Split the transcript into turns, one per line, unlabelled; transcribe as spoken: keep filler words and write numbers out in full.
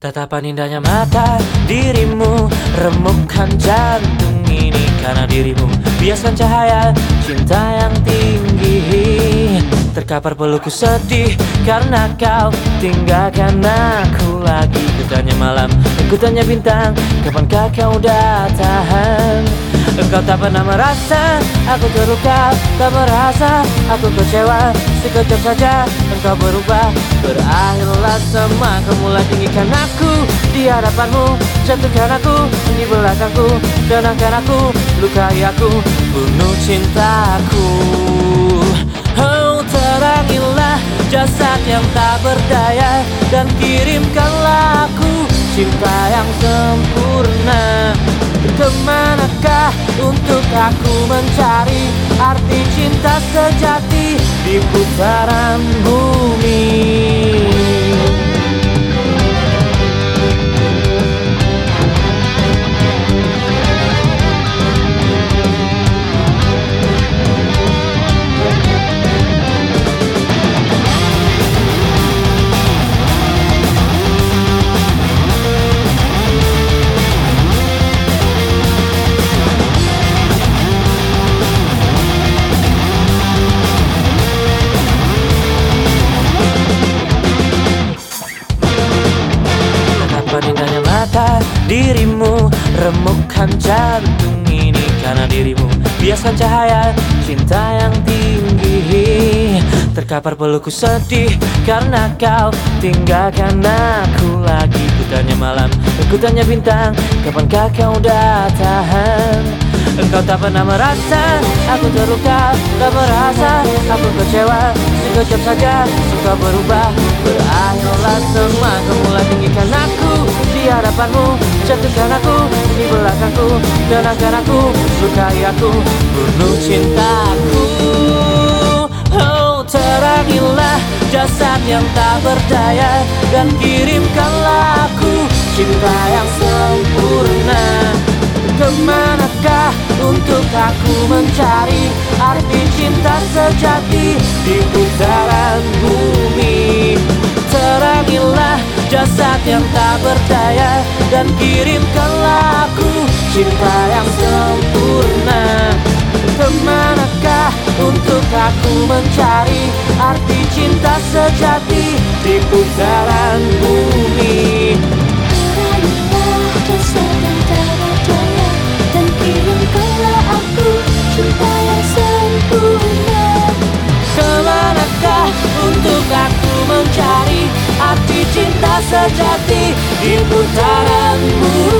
Tatapan indahnya mata dirimu remukkan jantung ini. Karena dirimu biaskan cahaya cinta yang tinggi. Terkapar pelukku sedih karena kau tinggalkan aku lagi. Ku tanya malam, ku tanya bintang, kapankah kau datang? Engkau tak pernah merasa aku terluka, tak merasa aku kecewa. Sekejap saja engkau berubah, berakhirlah semua. Kau mulai tinggikan aku di hadapanmu, jatuhkan aku di belakangku, tenangkan aku, lukai aku, bunuh cintaku. Oh, terangilah jasad yang tak berdaya dan kirimkanlah aku cinta yang sempurna. Kemanakah untuk aku mencari arti cinta sejati di putaran bumi? Indahnya mata dirimu remukkan jantung ini. Karena dirimu biaskan cahaya cinta yang tinggi. Terkapar pelukku sedih karena kau tinggalkan aku lagi. Ku tanya malam, ku tanya bintang, kapankah kau datang? Engkau tak pernah merasa aku terluka, tak merasa aku kecewa. Sekejap saja engkau berubah, berakhirlah semua. Kau mulai tinggikan aku di hadapanmu, jatuhkan aku di belakangku, tenangkan aku, lukai aku, bunuh cintaku. Oh, terangilah jasad yang tak berdaya dan kirimkanlah aku cinta yang sempurna. Kemanakah untuk aku mencari arti cinta sejati di putaran bumi? Terangilah jasad yang tak berdaya dan kirimkanlah aku cinta yang sempurna. Kemanakah untuk aku mencari arti cinta sejati di putaran bumi?
Terangilah jasad yang tak berdaya dan kirimkanlah aku cinta yang sempurna.
Kemanakah untuk aku mencari arti cinta sejati di putaran bumi?